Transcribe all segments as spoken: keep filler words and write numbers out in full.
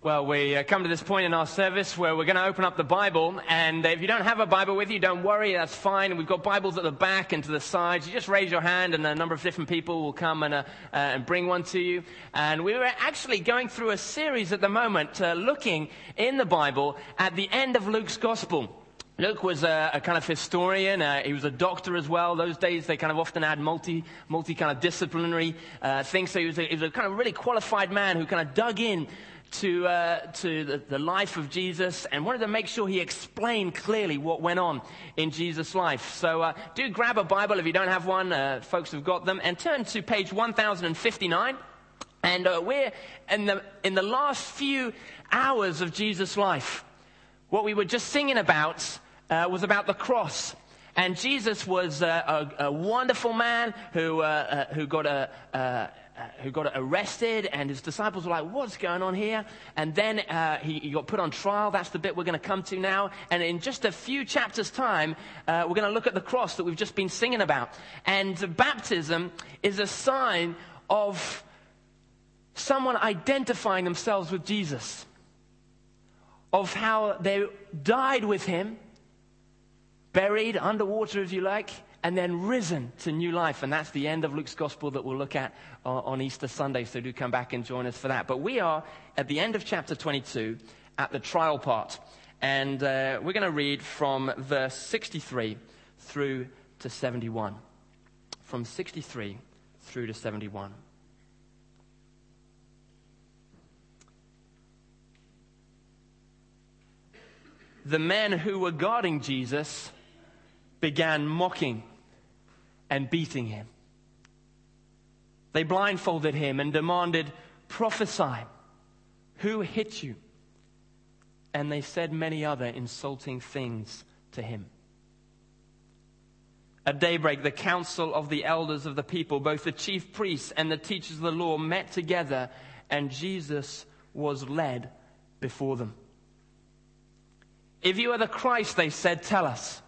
Well, we uh, come to this point in our service where we're going to open up the Bible, and if you don't have a Bible with you, don't worry, that's fine. We've got Bibles at the back and to the sides. You just raise your hand, and a number of different people will come and, uh, uh, and bring one to you. And we were actually going through a series at the moment, uh, looking in the Bible at the end of Luke's Gospel. Luke was a, a kind of historian. Uh, he was a doctor as well. Those days, they kind of often had multi, multi kind of disciplinary uh, things. So he was, a, he was a kind of really qualified man who kind of dug in to uh, to the, the life of Jesus and wanted to make sure he explained clearly what went on in Jesus' life. So uh, do grab a Bible if you don't have one. Uh, folks have got them. And turn to page one thousand fifty-nine. And uh, we're in the, in the last few hours of Jesus' life. What we were just singing about uh, was about the cross. And Jesus was uh, a, a wonderful man who, uh, uh, who got a... Uh, Uh, who got arrested, and his disciples were like, what's going on here? And then uh, he, he got put on trial. That's the bit we're going to come to now. And in just a few chapters' time, uh, we're going to look at the cross that we've just been singing about. And baptism is a sign of someone identifying themselves with Jesus, of how they died with him, buried underwater, if you like, and then risen to new life. And that's the end of Luke's Gospel that we'll look at uh, on Easter Sunday, so do come back and join us for that. But we are at the end of chapter twenty-two, at the trial part. And uh, we're going to read from verse sixty-three through to seventy-one. From sixty-three through to seventy-one. The men who were guarding Jesus began mocking and beating him. They blindfolded him and demanded, "Prophesy, who hit you?" And they said many other insulting things to him. At daybreak, the council of the elders of the people, both the chief priests and the teachers of the law, met together, and Jesus was led before them. "If you are the Christ," they said, "tell us."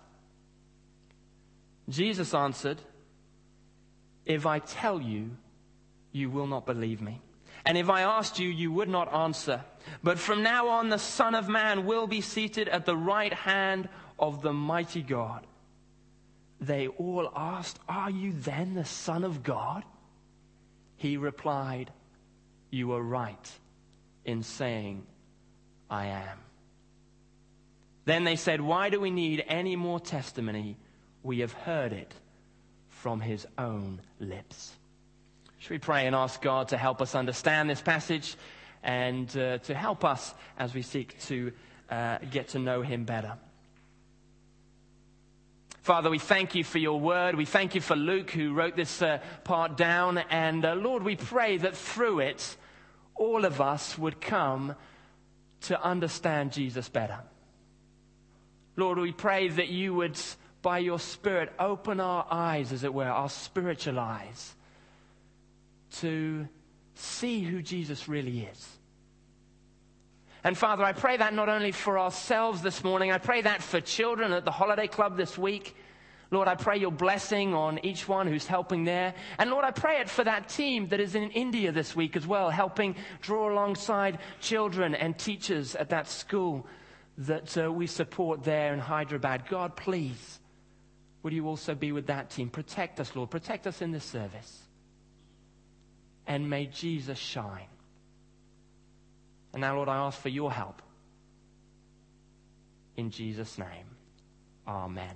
Jesus answered, "If I tell you, you will not believe me. And if I asked you, you would not answer. But from now on, the Son of Man will be seated at the right hand of the mighty God." They all asked, "Are you then the Son of God?" He replied, "You are right in saying I am." Then they said, "Why do we need any more testimony? We have heard it from his own lips." Should we pray and ask God to help us understand this passage and uh, to help us as we seek to uh, get to know him better? Father, we thank you for your word. We thank you for Luke, who wrote this uh, part down. And uh, Lord, we pray that through it, all of us would come to understand Jesus better. Lord, we pray that you would, by your Spirit, open our eyes, as it were, our spiritual eyes, to see who Jesus really is. And Father, I pray that not only for ourselves this morning, I pray that for children at the Holiday Club this week. Lord, I pray your blessing on each one who's helping there. And Lord, I pray it for that team that is in India this week as well, helping draw alongside children and teachers at that school that uh, we support there in Hyderabad. God, please, would you also be with that team? Protect us, Lord. Protect us in this service. And may Jesus shine. And now, Lord, I ask for your help. In Jesus' name, amen.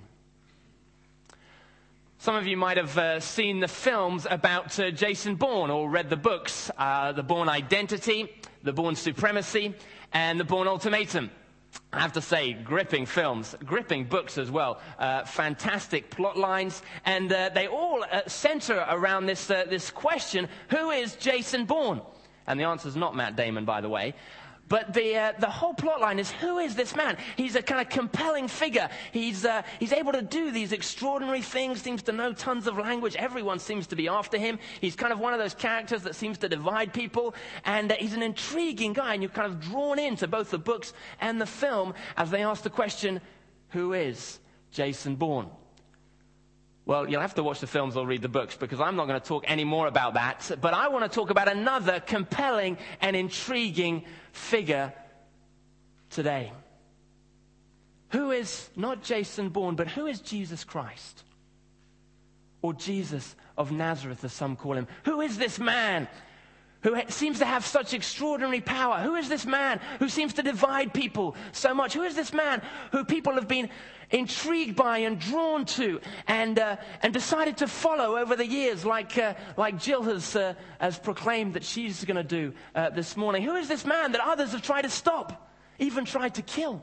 Some of you might have uh, seen the films about uh, Jason Bourne, or read the books, uh, The Bourne Identity, The Bourne Supremacy, and The Bourne Ultimatum. I have to say, gripping films, gripping books as well, uh, fantastic plot lines, and uh, they all uh, center around this uh, this question: who is Jason Bourne? And the answer is not Matt Damon, by the way. But the uh, the whole plot line is, who is this man? He's a kind of compelling figure. He's uh, he's able to do these extraordinary things, seems to know tons of language. Everyone seems to be after him. He's kind of one of those characters that seems to divide people. And uh, he's an intriguing guy, and you're kind of drawn into both the books and the film as they ask the question, who is Jason Bourne? Well, you'll have to watch the films or read the books, because I'm not going to talk any more about that. But I want to talk about another compelling and intriguing figure today. Who is not Jason Bourne, but who is Jesus Christ? Or Jesus of Nazareth, as some call him. Who is this man who seems to have such extraordinary power? Who is this man who seems to divide people so much? Who is this man who people have been intrigued by and drawn to and uh, and decided to follow over the years, like uh, like Jill has uh, has proclaimed that she's going to do uh, this morning? Who is this man that others have tried to stop, even tried to kill?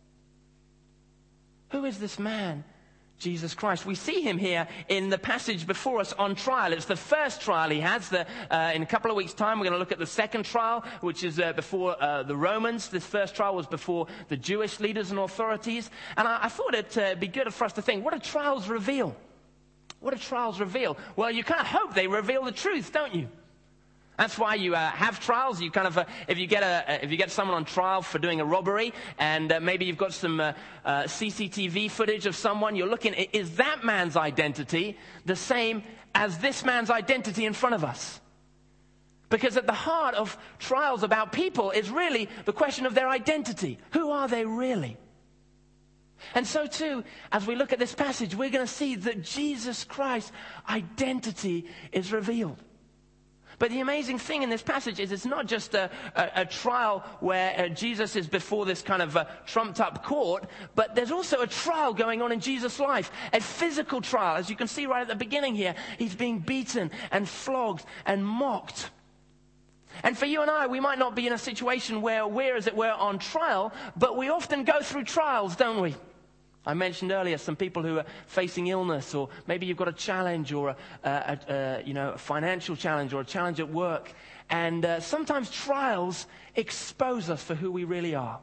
Who is this man? Jesus Christ. We see him here in the passage before us on trial. It's the first trial he has. The, uh, in a couple of weeks' time, we're going to look at the second trial, which is uh, before uh, the Romans. This first trial was before the Jewish leaders and authorities. And I, I thought it'd uh, be good for us to think, what do trials reveal? What do trials reveal? Well, you kind of hope they reveal the truth, don't you? That's why you uh, have trials. You kind of, uh, if you get a, if you get someone on trial for doing a robbery, and uh, maybe you've got some uh, uh, C C T V footage of someone, you're looking, is that man's identity the same as this man's identity in front of us? Because at the heart of trials about people is really the question of their identity. Who are they really? And so too, as we look at this passage, we're going to see that Jesus Christ's identity is revealed. But the amazing thing in this passage is it's not just a, a, a trial where uh, Jesus is before this kind of uh, trumped-up court, but there's also a trial going on in Jesus' life, a physical trial. As you can see right at the beginning here, he's being beaten and flogged and mocked. And for you and I, we might not be in a situation where we're, as it were, on trial, but we often go through trials, don't we? I mentioned earlier some people who are facing illness, or maybe you've got a challenge, or a, a, a you know a financial challenge, or a challenge at work. And uh, sometimes trials expose us for who we really are.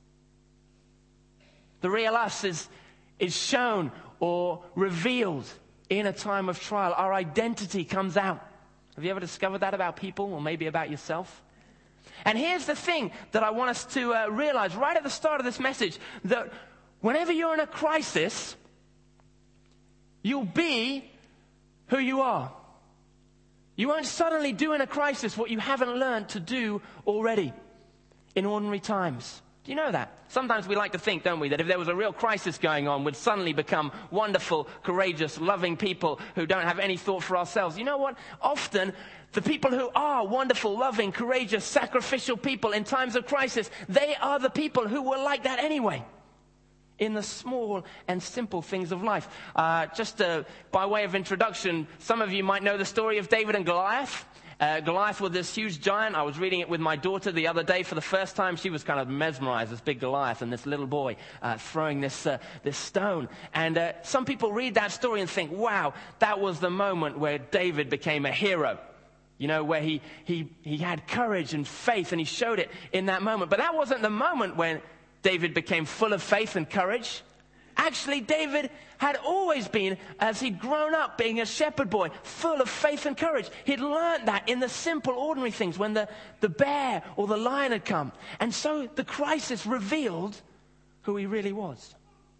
The real us is is shown or revealed in a time of trial. Our identity comes out. Have you ever discovered that about people, or maybe about yourself? And here's the thing that I want us to uh, realize right at the start of this message, that whenever you're in a crisis, you'll be who you are. You won't suddenly do in a crisis what you haven't learned to do already in ordinary times. Do you know that? Sometimes we like to think, don't we, that if there was a real crisis going on, we'd suddenly become wonderful, courageous, loving people who don't have any thought for ourselves. You know what? Often, the people who are wonderful, loving, courageous, sacrificial people in times of crisis, they are the people who were like that anyway, in the small and simple things of life. Uh, just uh, by way of introduction, some of you might know the story of David and Goliath. Uh, Goliath was this huge giant. I was reading it with my daughter the other day for the first time. She was kind of mesmerized, this big Goliath and this little boy uh, throwing this uh, this stone. And uh, some people read that story and think, wow, that was the moment where David became a hero. You know, where he, he, he had courage and faith, and he showed it in that moment. But that wasn't the moment when David became full of faith and courage. Actually, David had always been, as he'd grown up being a shepherd boy, full of faith and courage. He'd learned that in the simple, ordinary things, when the, the bear or the lion had come. And so the crisis revealed who he really was.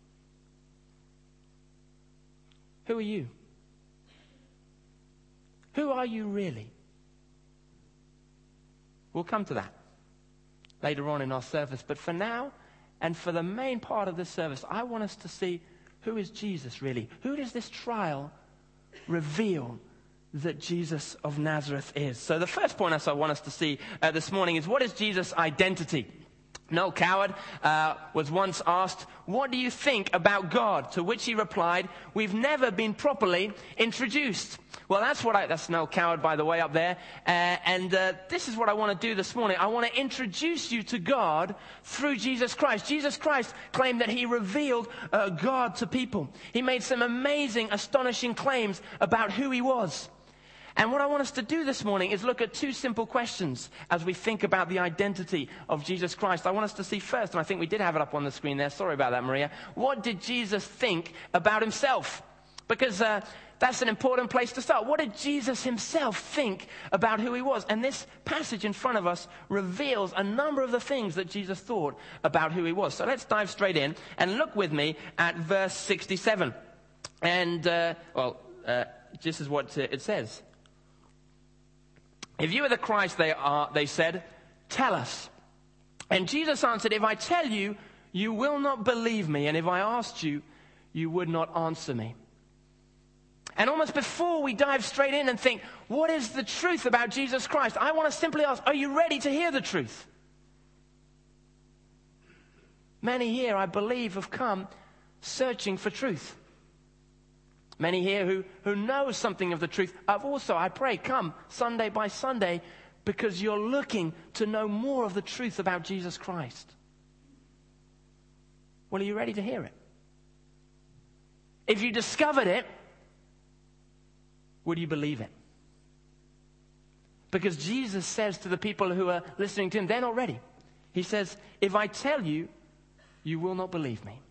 Who are you? Who are you really? We'll come to that later on in our service. But for now, and for the main part of this service, I want us to see, who is Jesus really? Who does this trial reveal that Jesus of Nazareth is? So the first point I want us to see uh, this morning is, what is Jesus' identity? Noel Coward uh, was once asked, what do you think about God? To which he replied, we've never been properly introduced. Well, that's what I, that's Noel Coward, by the way, up there. Uh, and uh, this is what I want to do this morning. I want to introduce you to God through Jesus Christ. Jesus Christ claimed that he revealed uh, God to people. He made some amazing, astonishing claims about who he was. And what I want us to do this morning is look at two simple questions as we think about the identity of Jesus Christ. I want us to see first, and I think we did have it up on the screen there. Sorry about that, Maria. What did Jesus think about himself? Because uh, that's an important place to start. What did Jesus himself think about who he was? And this passage in front of us reveals a number of the things that Jesus thought about who he was. So let's dive straight in and look with me at verse sixty-seven. And, uh, well, uh, this is what it says. If you are the Christ, they are, they said, tell us. And Jesus answered, if I tell you, you will not believe me. And if I asked you, you would not answer me. And almost before we dive straight in and think, what is the truth about Jesus Christ? I want to simply ask, are you ready to hear the truth? Many here, I believe, have come searching for truth. Many here who, who know something of the truth have also, I pray, come Sunday by Sunday because you're looking to know more of the truth about Jesus Christ. Well, are you ready to hear it? If you discovered it, would you believe it? Because Jesus says to the people who are listening to him, they're not ready. He says, if I tell you, you will not believe me.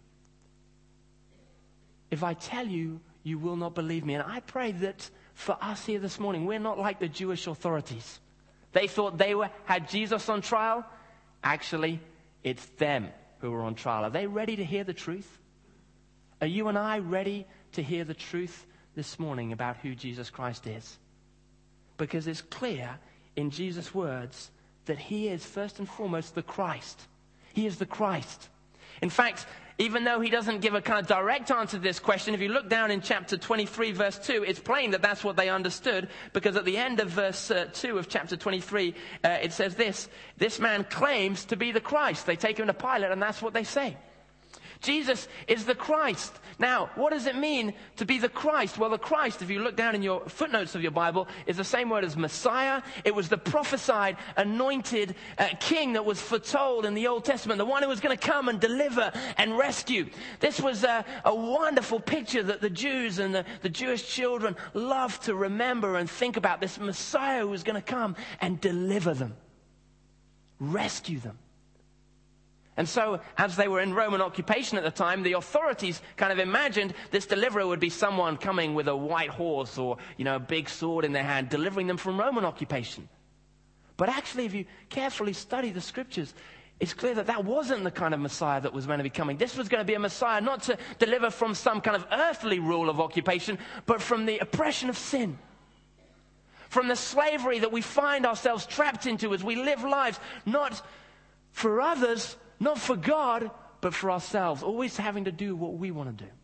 If I tell you, you will not believe me. And I pray that for us here this morning, we're not like the Jewish authorities. They thought they were had Jesus on trial. Actually, it's them who are on trial. Are they ready to hear the truth? Are you and I ready to hear the truth this morning about who Jesus Christ is? Because it's clear in Jesus' words that he is first and foremost the Christ. He is the Christ. In fact, even though he doesn't give a kind of direct answer to this question, if you look down in chapter twenty-three, verse two, it's plain that that's what they understood, because at the end of verse uh, two of chapter twenty-three, uh, it says this, this man claims to be the Christ. They take him to Pilate, and that's what they say. Jesus is the Christ. Now, what does it mean to be the Christ? Well, the Christ, if you look down in your footnotes of your Bible, is the same word as Messiah. It was the prophesied, anointed uh, king that was foretold in the Old Testament, the one who was going to come and deliver and rescue. This was a, a wonderful picture that the Jews and the, the Jewish children loved to remember and think about. This Messiah who was going to come and deliver them, rescue them. And so, as they were in Roman occupation at the time, the authorities kind of imagined this deliverer would be someone coming with a white horse or, you know, a big sword in their hand, delivering them from Roman occupation. But actually, if you carefully study the scriptures, it's clear that that wasn't the kind of Messiah that was meant to be coming. This was going to be a Messiah not to deliver from some kind of earthly rule of occupation, but from the oppression of sin. From the slavery that we find ourselves trapped into as we live lives, not for others, not for God, but for ourselves, always having to do what we want to do.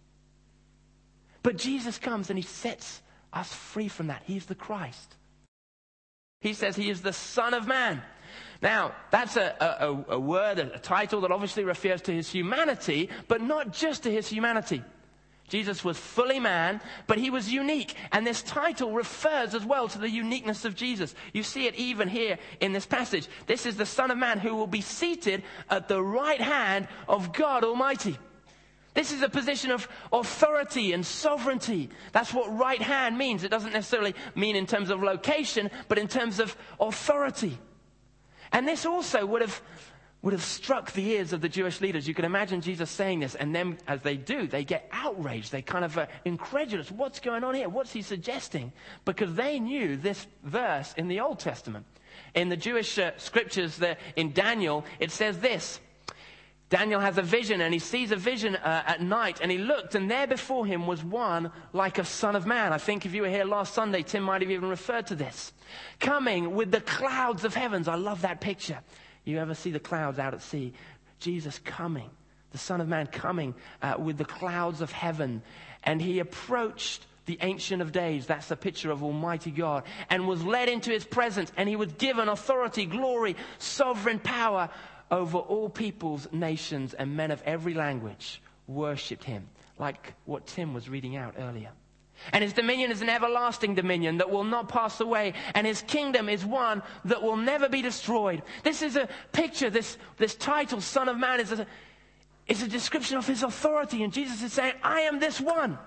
But Jesus comes and he sets us free from that. He's the Christ. He says he is the Son of Man. Now, that's a, a, a word, a title that obviously refers to his humanity, but not just to his humanity. Jesus was fully man, but he was unique. And this title refers as well to the uniqueness of Jesus. You see it even here in this passage. This is the Son of Man who will be seated at the right hand of God Almighty. This is a position of authority and sovereignty. That's what right hand means. It doesn't necessarily mean in terms of location, but in terms of authority. And this also would have would have struck the ears of the Jewish leaders. You can imagine Jesus saying this, and then as they do, they get outraged. They kind of are incredulous. What's going on here? What's he suggesting? Because they knew this verse in the Old Testament. In the Jewish uh, scriptures, the, in Daniel, it says this. Daniel has a vision, and he sees a vision uh, at night, and he looked, and there before him was one like a son of man. I think if you were here last Sunday, Tim might have even referred to this. Coming with the clouds of heavens. I love that picture. You ever see the clouds out at sea? Jesus coming, the Son of Man coming uh, with the clouds of heaven. And he approached the Ancient of Days. That's a picture of Almighty God. And was led into his presence. And he was given authority, glory, sovereign power over all peoples, nations, and men of every language worshipped him. Like what Tim was reading out earlier. And his dominion is an everlasting dominion that will not pass away. And his kingdom is one that will never be destroyed. This is a picture, this, this title, Son of Man, is a, is a description of his authority. And Jesus is saying, I am this one.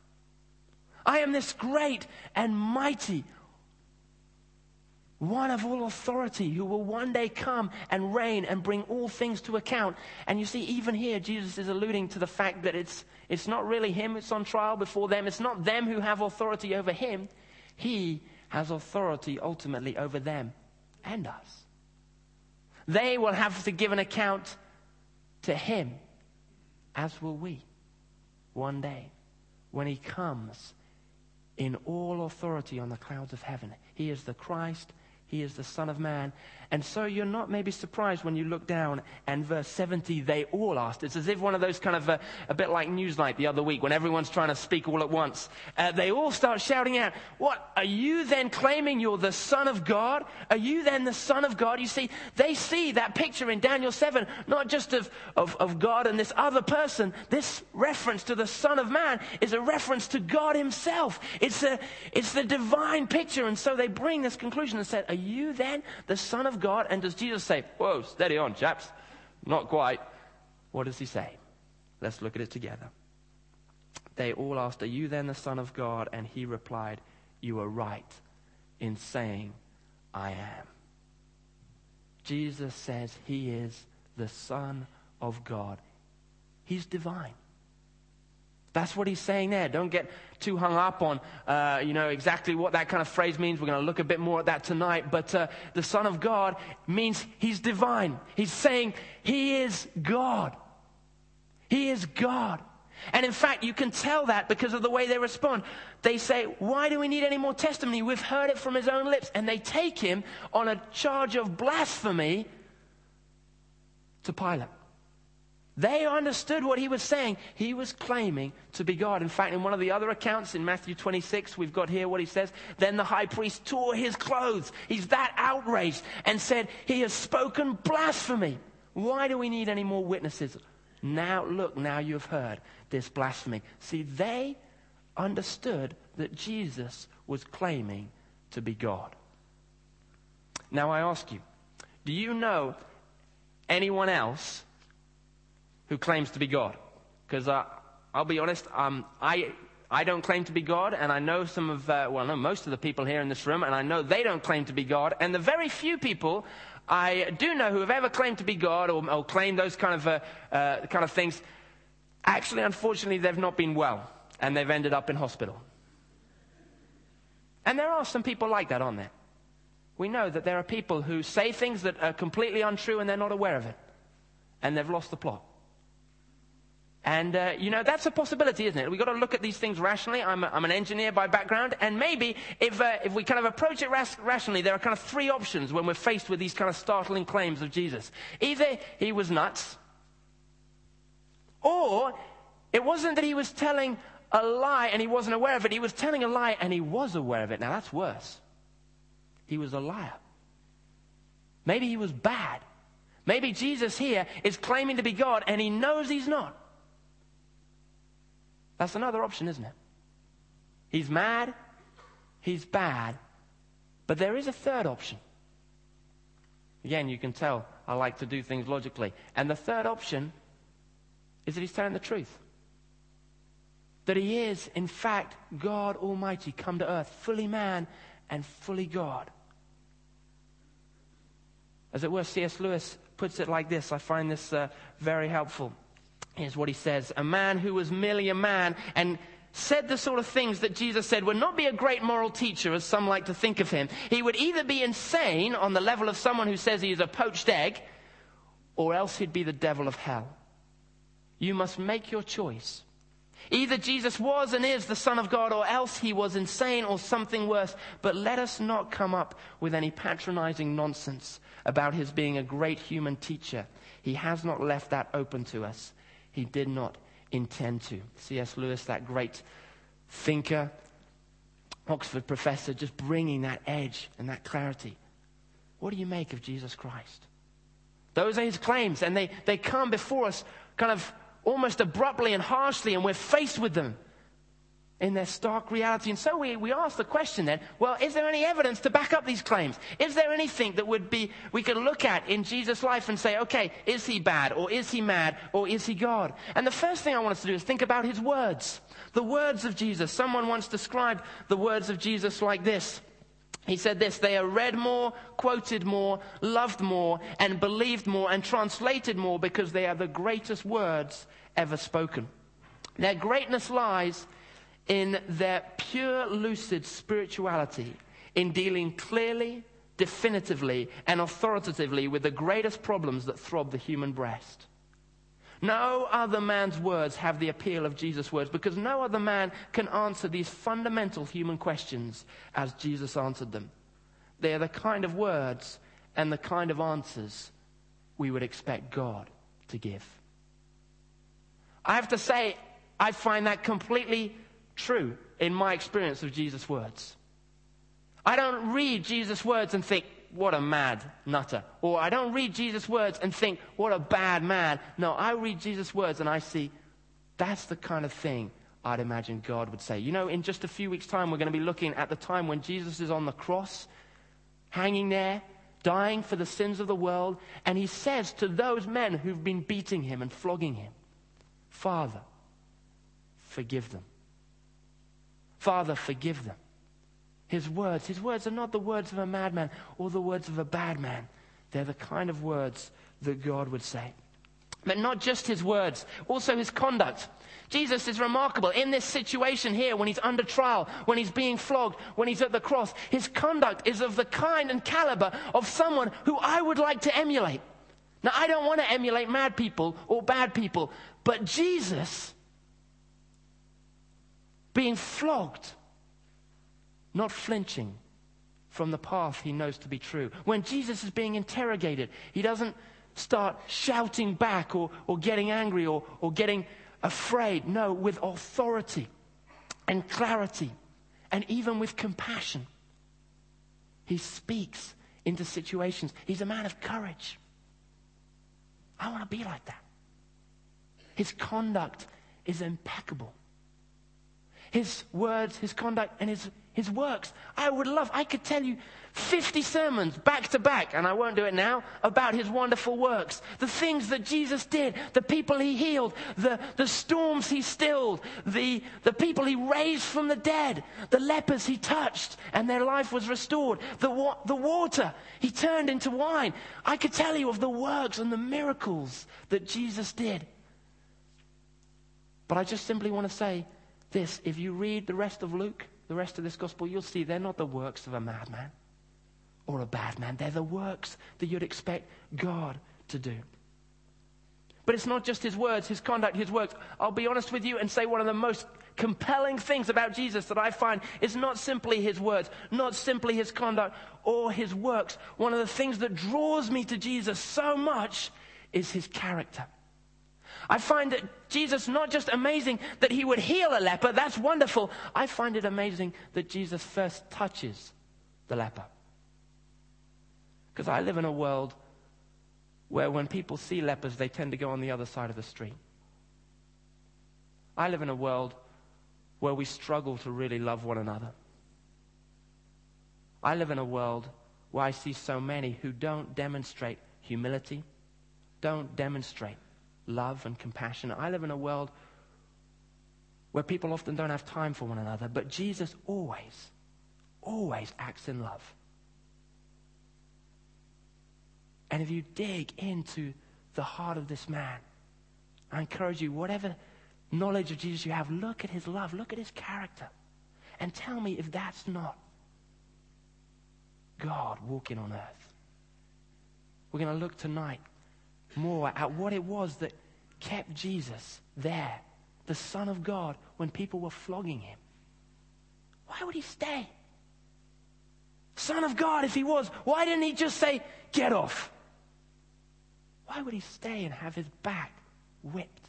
I am this great and mighty one of all authority who will one day come and reign and bring all things to account. And you see, even here, Jesus is alluding to the fact that it's, it's not really him who's on trial before them. It's not them who have authority over him. He has authority ultimately over them and us. They will have to give an account to him, as will we, one day. when he comes in all authority on the clouds of heaven. He is the Christ. He is the Son of Man. And so you're not maybe surprised when you look down and verse seventy, they all asked. It's as if one of those kind of, uh, a bit like Newsnight the other week when everyone's trying to speak all at once. Uh, they all start shouting out, what, are you then claiming you're the Son of God? Are you then the Son of God? You see, they see that picture in Daniel seven, not just of, of, of God and this other person. This reference to the Son of Man is a reference to God himself. It's, a, it's the divine picture. And so they bring this conclusion and said, are you then the Son of God? And does Jesus say, whoa, steady on, chaps? Not quite. What does he say? Let's look at it together. They all asked, are you then the Son of God? And he replied, you are right in saying, I am. Jesus says he is the Son of God. He's divine. That's what he's saying there. Don't get too hung up on, uh, you know, exactly what that kind of phrase means. We're going to look a bit more at that tonight. But uh, the Son of God means he's divine. He's saying he is God. He is God. And in fact, you can tell that because of the way they respond. They say, why do we need any more testimony? We've heard it from his own lips. And they take him on a charge of blasphemy to Pilate. They understood what he was saying. He was claiming to be God. In fact, in one of the other accounts in Matthew twenty-six, we've got here what he says. Then the high priest tore his clothes. He's that outraged and said, he has spoken blasphemy. Why do we need any more witnesses? Now, look, now you've heard this blasphemy. See, they understood that Jesus was claiming to be God. Now I ask you, do you know anyone else who claims to be God? Because uh, I'll be honest, um, I I don't claim to be God, and I know some of, uh, well, no, most of the people here in this room, and I know they don't claim to be God, and the very few people I do know who have ever claimed to be God or, or claimed those kind of uh, uh, kind of things, actually, unfortunately, they've not been well, and they've ended up in hospital. And there are some people like that, aren't there? We know that there are people who say things that are completely untrue, and they're not aware of it, and they've lost the plot. And, uh, you know, that's a possibility, isn't it? We've got to look at these things rationally. I'm, a, I'm an engineer by background. And maybe if, uh, if we kind of approach it ras- rationally, there are kind of three options when we're faced with these kind of startling claims of Jesus. Either he was nuts, or it wasn't that he was telling a lie and he wasn't aware of it. He was telling a lie and he was aware of it. Now, that's worse. He was a liar. Maybe he was bad. Maybe Jesus here is claiming to be God and he knows he's not. That's another option, isn't it? He's mad, he's bad, but there is a third option. Again, you can tell I like to do things logically. And the third option is that he's telling the truth. That he is, in fact, God Almighty come to earth, fully man and fully God. As it were, C S Lewis puts it like this. I find this uh, very helpful. Here's what he says. A man who was merely a man and said the sort of things that Jesus said would not be a great moral teacher, as some like to think of him. He would either be insane on the level of someone who says he is a poached egg, or else he'd be the devil of hell. You must make your choice. Either Jesus was and is the Son of God, or else he was insane or something worse. But let us not come up with any patronizing nonsense about his being a great human teacher. He has not left that open to us. He did not intend to. C S Lewis, that great thinker, Oxford professor, just bringing that edge and that clarity. What do you make of Jesus Christ? Those are his claims, and they, they come before us kind of almost abruptly and harshly, and we're faced with them in their stark reality. And so we, we ask the question then, well, is there any evidence to back up these claims? Is there anything that would be we could look at in Jesus' life and say, okay, is he bad, or is he mad, or is he God? And the first thing I want us to do is think about his words. The words of Jesus. Someone once described the words of Jesus like this. He said this: they are read more, quoted more, loved more, and believed more, and translated more because they are the greatest words ever spoken. Their greatness lies in their pure, lucid spirituality, in dealing clearly, definitively, and authoritatively with the greatest problems that throb the human breast. No other man's words have the appeal of Jesus' words, because no other man can answer these fundamental human questions as Jesus answered them. They are the kind of words and the kind of answers we would expect God to give. I have to say, I find that completely true in my experience of Jesus' words. I don't read Jesus' words and think, what a mad nutter. Or I don't read Jesus' words and think, what a bad man. No, I read Jesus' words and I see, that's the kind of thing I'd imagine God would say. You know, in just a few weeks' time, we're going to be looking at the time when Jesus is on the cross, hanging there, dying for the sins of the world. And he says to those men who've been beating him and flogging him, Father, forgive them. Father, forgive them. His words, his words are not the words of a madman or the words of a bad man. They're the kind of words that God would say. But not just his words, also his conduct. Jesus is remarkable in this situation here when he's under trial, when he's being flogged, when he's at the cross. His conduct is of the kind and caliber of someone who I would like to emulate. Now, I don't want to emulate mad people or bad people, but Jesus being flogged, not flinching from the path he knows to be true. When Jesus is being interrogated, he doesn't start shouting back or, or getting angry or, or getting afraid. No, with authority and clarity and even with compassion. He speaks into situations. He's a man of courage. I want to be like that. His conduct is impeccable. His words, his conduct, and his, his works. I would love, I could tell you fifty sermons back to back, and I won't do it now, about his wonderful works. The things that Jesus did, the people he healed, the, the storms he stilled, the, the people he raised from the dead, the lepers he touched, and their life was restored, the, wa- the water he turned into wine. I could tell you of the works and the miracles that Jesus did. But I just simply want to say this: if you read the rest of Luke, the rest of this gospel, you'll see they're not the works of a madman or a bad man. They're the works that you'd expect God to do. But it's not just his words, his conduct, his works. I'll be honest with you and say one of the most compelling things about Jesus that I find is not simply his words, not simply his conduct or his works. One of the things that draws me to Jesus so much is his character. I find that Jesus, not just amazing that he would heal a leper, that's wonderful. I find it amazing that Jesus first touches the leper. Because I live in a world where when people see lepers, they tend to go on the other side of the street. I live in a world where we struggle to really love one another. I live in a world where I see so many who don't demonstrate humility, don't demonstrate love and compassion. I live in a world where people often don't have time for one another, but Jesus always, always acts in love. And if you dig into the heart of this man, I encourage you, whatever knowledge of Jesus you have, look at his love, look at his character, and tell me if that's not God walking on earth. We're going to look tonight more at what it was that kept Jesus there, the Son of God, when people were flogging him. Why would he stay? Son of God, if he was, why didn't he just say, get off? Why would he stay and have his back whipped?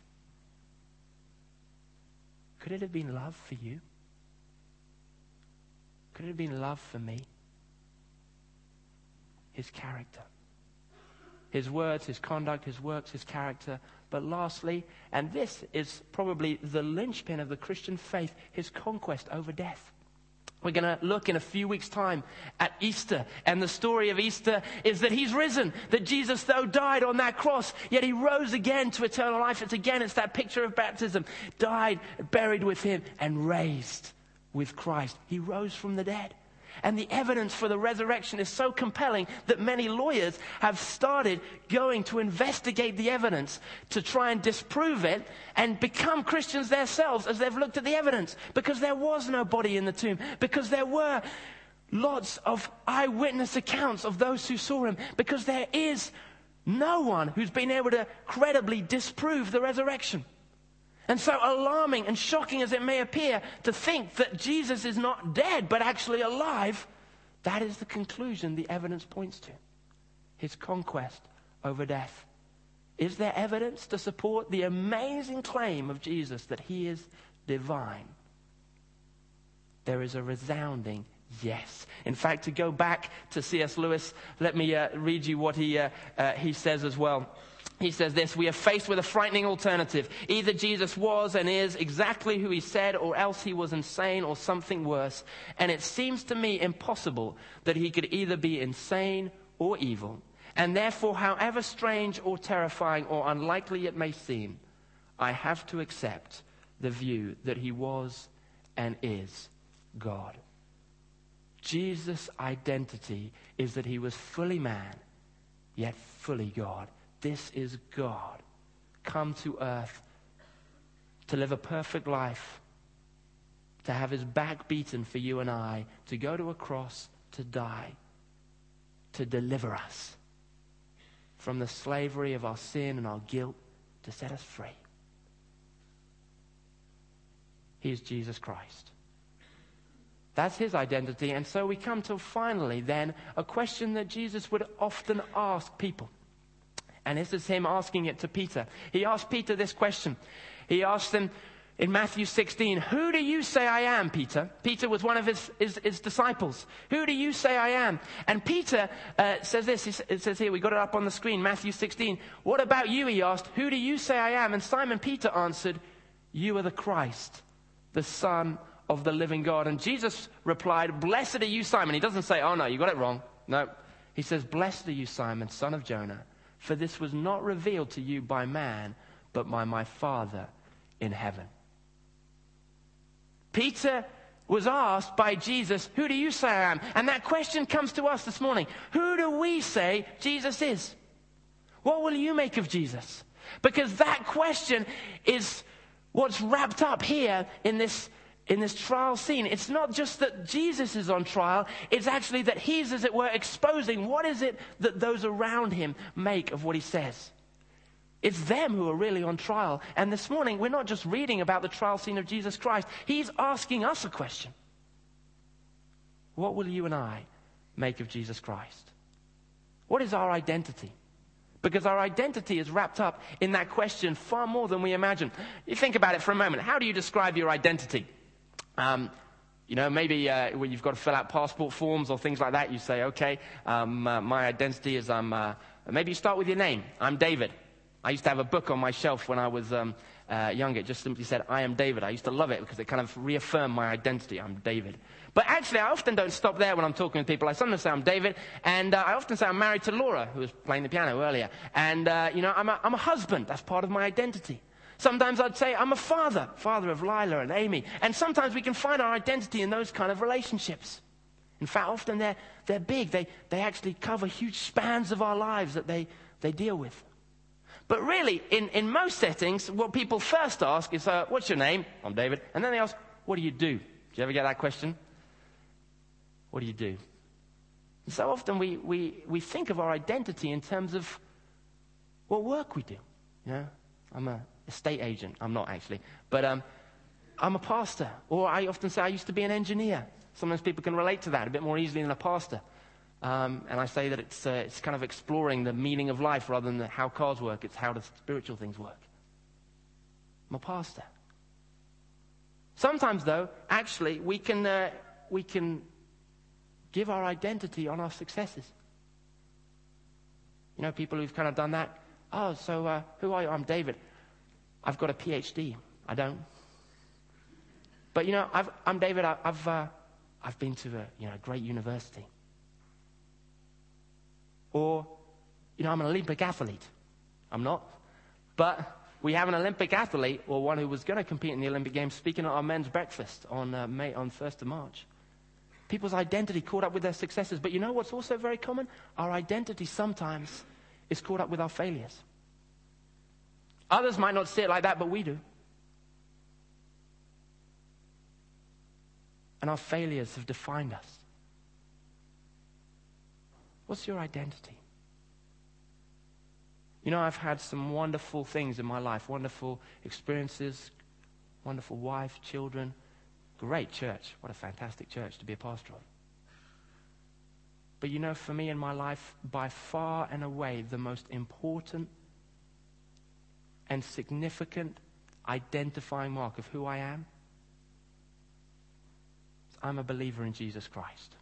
Could it have been love for you? Could it have been love for me? His character. His words, his conduct, his works, his character. But lastly, and this is probably the linchpin of the Christian faith, his conquest over death. We're going to look in a few weeks' time at Easter. And the story of Easter is that he's risen. That Jesus, though, died on that cross, yet he rose again to eternal life. It's again, it's that picture of baptism. Died, buried with him, and raised with Christ. He rose from the dead. And the evidence for the resurrection is so compelling that many lawyers have started going to investigate the evidence to try and disprove it and become Christians themselves as they've looked at the evidence. Because there was no body in the tomb. Because there were lots of eyewitness accounts of those who saw him. Because there is No one who's been able to credibly disprove the resurrection. And so alarming and shocking as it may appear to think that Jesus is not dead but actually alive, that is the conclusion the evidence points to. His conquest over death. Is there evidence to support the amazing claim of Jesus that he is divine? There is a resounding yes. In fact, to go back to C S Lewis, let me uh, read you what he uh, uh, he says as well. He says this: we are faced with a frightening alternative. Either Jesus was and is exactly who he said, or else he was insane or something worse. And it seems to me impossible that he could either be insane or evil. And therefore, however strange or terrifying or unlikely it may seem, I have to accept the view that he was and is God. Jesus' identity is that he was fully man, yet fully God. This is God, come to earth to live a perfect life, to have his back beaten for you and I, to go to a cross, to die, to deliver us from the slavery of our sin and our guilt, to set us free. He is Jesus Christ. That's his identity. And so we come to finally then a question that Jesus would often ask people. And this is him asking it to Peter. He asked Peter this question. He asked him in Matthew sixteen, who do you say I am, Peter? Peter was one of his, his, his disciples. Who do you say I am? And Peter uh, says this. It says here, we got it up on the screen, Matthew sixteen. What about you, he asked. Who do you say I am? And Simon Peter answered, you are the Christ, the Son of the living God. And Jesus replied, blessed are you, Simon. He doesn't say, oh no, you got it wrong. No. He says, blessed are you, Simon, son of Jonah. For this was not revealed to you by man, but by my Father in heaven. Peter was asked by Jesus, who do you say I am? And that question comes to us this morning. Who do we say Jesus is? What will you make of Jesus? Because that question is what's wrapped up here in this in this trial scene. It's not just that Jesus is on trial, it's actually that he's, as it were, exposing what is it that those around him make of what he says. It's them who are really on trial. And this morning, we're not just reading about the trial scene of Jesus Christ. He's asking us a question. What will you and I make of Jesus Christ? What is our identity? Because our identity is wrapped up in that question far more than we imagine. You think about it for a moment. How do you describe your identity? Um, you know, maybe uh, when you've got to fill out passport forms or things like that, you say, okay, um, uh, my identity is, um, uh, maybe you start with your name. I'm David. I used to have a book on my shelf when I was um, uh, younger. It just simply said, I am David. I used to love it because it kind of reaffirmed my identity. I'm David. But actually, I often don't stop there when I'm talking with people. I sometimes say I'm David, and uh, I often say I'm married to Laura, who was playing the piano earlier. And, uh, you know, I'm a, I'm a husband. That's part of my identity. Sometimes I'd say I'm a father, father of Lila and Amy. And sometimes we can find our identity in those kind of relationships. In fact, often they're, they're big. They, they actually cover huge spans of our lives that they, they deal with. But really, in, in most settings, what people first ask is, uh, what's your name? I'm David. And then they ask, what do you do? Do you ever get that question? What do you do? And so often we, we, we think of our identity in terms of what work we do. You know, I'm a estate agent. I'm not actually. But um, I'm a pastor. Or I often say I used to be an engineer. Sometimes people can relate to that a bit more easily than a pastor. Um, and I say that it's, uh, it's kind of exploring the meaning of life rather than the, how cars work. It's how the spiritual things work. I'm a pastor. Sometimes, though, actually, we can, uh, we can give our identity on our successes. You know, people who've kind of done that. Oh, so uh, who are you? I'm David. I've got a P H D. I don't. But, you know, I've, I'm David. I, I've, uh, I've been to a you know, great university. Or, you know, I'm an Olympic athlete. I'm not. But we have an Olympic athlete, or one who was going to compete in the Olympic Games, speaking at our men's breakfast on uh, May on first of March. People's identity caught up with their successes. But you know what's also very common? Our identity sometimes is caught up with our failures. Others might not see it like that, but we do. And our failures have defined us. What's your identity? You know, I've had some wonderful things in my life, wonderful experiences, wonderful wife, children, great church. What a fantastic church to be a pastor of. But you know, for me in my life, by far and away, the most important and significant identifying mark of who I am, I'm a believer in Jesus Christ.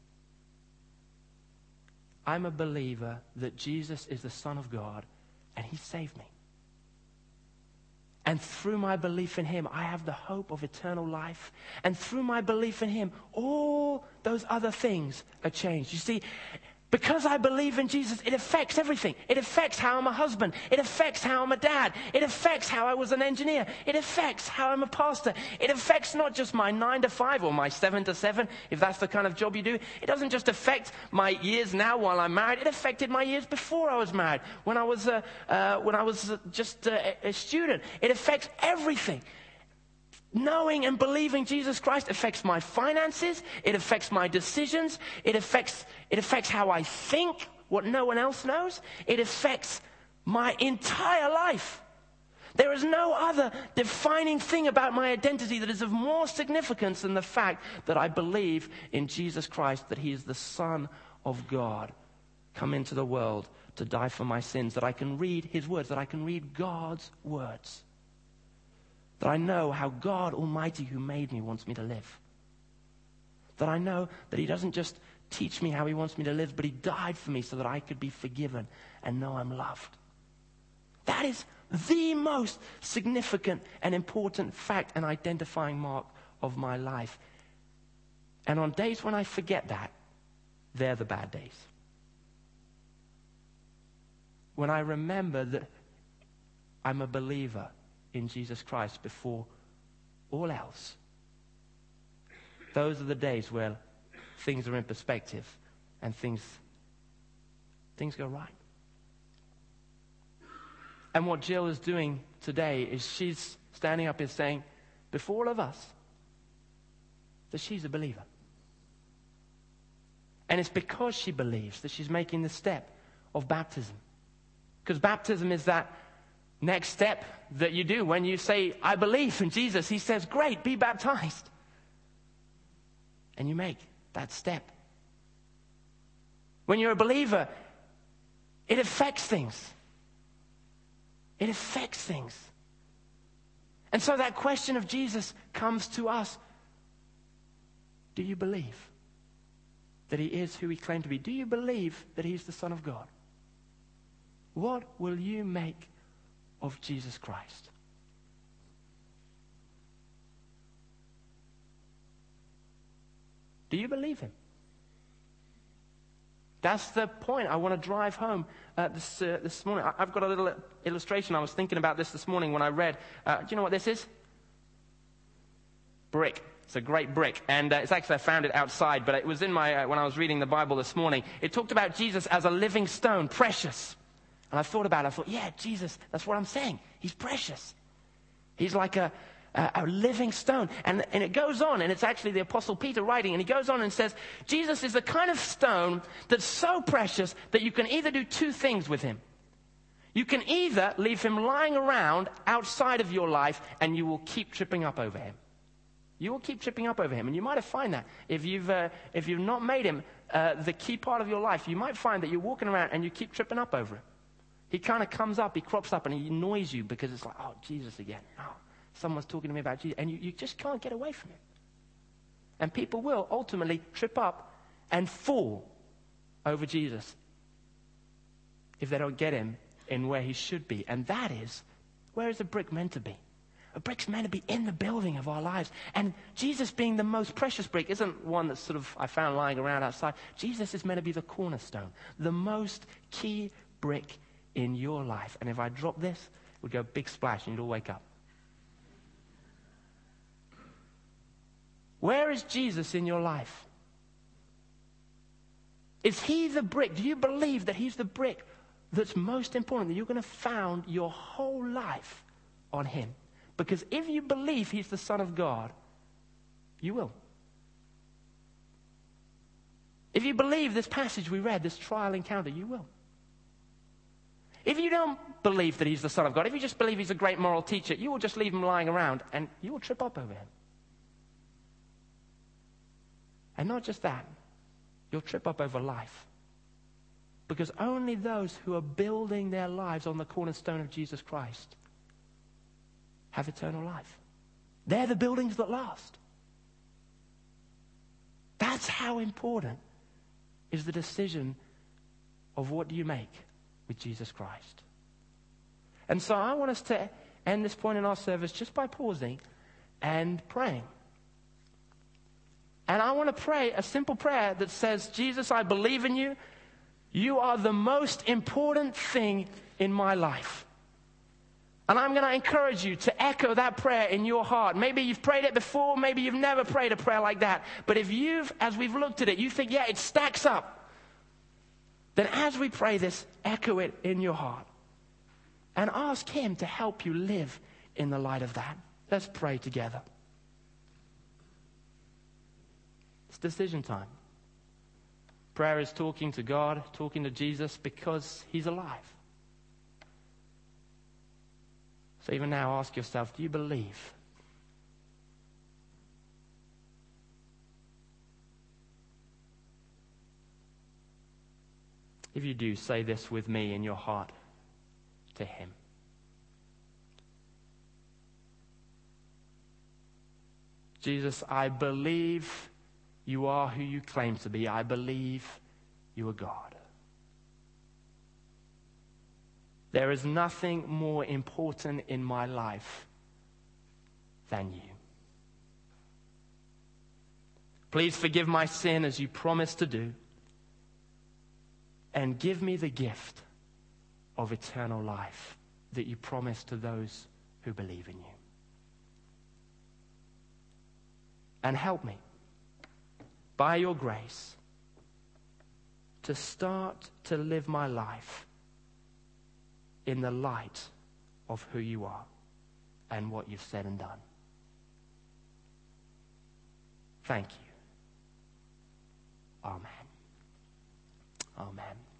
I'm a believer that Jesus is the Son of God and He saved me. And through my belief in Him, I have the hope of eternal life. And through my belief in Him, all those other things are changed. You see, because I believe in Jesus, it affects everything. It affects how I'm a husband. It affects how I'm a dad. It affects how I was an engineer. It affects how I'm a pastor. It affects not just my nine to five or my seven to seven, if that's the kind of job you do. It doesn't just affect my years now while I'm married. It affected my years before I was married, when I was, uh, uh, when I was uh, just uh, a student. It affects everything. Knowing and believing Jesus Christ affects my finances. It affects my decisions. It affects, it affects how I think, what no one else knows. It affects my entire life. There is no other defining thing about my identity that is of more significance than the fact that I believe in Jesus Christ, that He is the Son of God, come into the world to die for my sins, that I can read His words, that I can read God's words. That I know how God Almighty, who made me, wants me to live. That I know that He doesn't just teach me how He wants me to live, but He died for me so that I could be forgiven and know I'm loved. That is the most significant and important fact and identifying mark of my life. And on days when I forget that, they're the bad days. When I remember that I'm a believer in Jesus Christ before all else, those are the days where things are in perspective and things things go right. And what Jill is doing today is she's standing up and saying, before all of us, that she's a believer. And it's because she believes that she's making the step of baptism. Because baptism is that next step that you do when you say, I believe in Jesus. He says, great, be baptized. And you make that step. When you're a believer, it affects things. It affects things. And so that question of Jesus comes to us. Do you believe that He is who He claimed to be? Do you believe that He's the Son of God? What will you make of Jesus Christ? Do you believe Him? That's the point I want to drive home uh, this, uh, this morning. I, I've got a little illustration. I was thinking about this this morning when I read. Uh, do you know what this is? Brick. It's a great brick. And uh, it's actually, I found it outside, but it was in my, uh, when I was reading the Bible this morning. It talked about Jesus as a living stone, precious. And I thought about it. I thought, yeah, Jesus, that's what I'm saying. He's precious. He's like a, a, a living stone. And, and it goes on, and it's actually the Apostle Peter writing, and he goes on and says, Jesus is the kind of stone that's so precious that you can either do two things with Him. You can either leave Him lying around outside of your life, and you will keep tripping up over Him. You will keep tripping up over Him. And you might have found that. If you've, uh, if you've not made Him uh, the key part of your life, you might find that you're walking around and you keep tripping up over Him. He kind of comes up, He crops up, and He annoys you because it's like, oh, Jesus again. Oh, someone's talking to me about Jesus. And you, you just can't get away from Him. And people will ultimately trip up and fall over Jesus if they don't get Him in where He should be. And that is, where is a brick meant to be? A brick's meant to be in the building of our lives. And Jesus being the most precious brick isn't one that sort of I found lying around outside. Jesus is meant to be the cornerstone, the most key brick in your life. And if I drop this, it would go big splash and you'd all wake up. Where is Jesus in your life? Is He the brick? Do you believe that He's the brick that's most important, that you're going to found your whole life on Him? Because if you believe He's the Son of God, you will. If you believe this passage we read, this trial encounter, you will. If you don't believe that he's the Son of God, if you just believe he's a great moral teacher, you will just leave him lying around and you will trip up over him. And not just that, you'll trip up over life. Because only those who are building their lives on the cornerstone of Jesus Christ have eternal life. They're the buildings that last. That's how important is the decision of what do you make with Jesus Christ. And so I want us to end this point in our service just by pausing and praying. And I want to pray a simple prayer that says, Jesus, I believe in you. You are the most important thing in my life. And I'm going to encourage you to echo that prayer in your heart. Maybe you've prayed it before, maybe you've never prayed a prayer like that. But if you've, as we've looked at it, you think, yeah, it stacks up, then as we pray this, echo it in your heart. And ask him to help you live in the light of that. Let's pray together. It's decision time. Prayer is talking to God, talking to Jesus, because he's alive. So even now, ask yourself, do you believe? If you do, say this with me in your heart to him. Jesus, I believe you are who you claim to be. I believe you are God. There is nothing more important in my life than you. Please forgive my sin as you promised to do, and give me the gift of eternal life that you promised to those who believe in you. And help me, by your grace, to start to live my life in the light of who you are and what you've said and done. Thank you. Amen. Amen.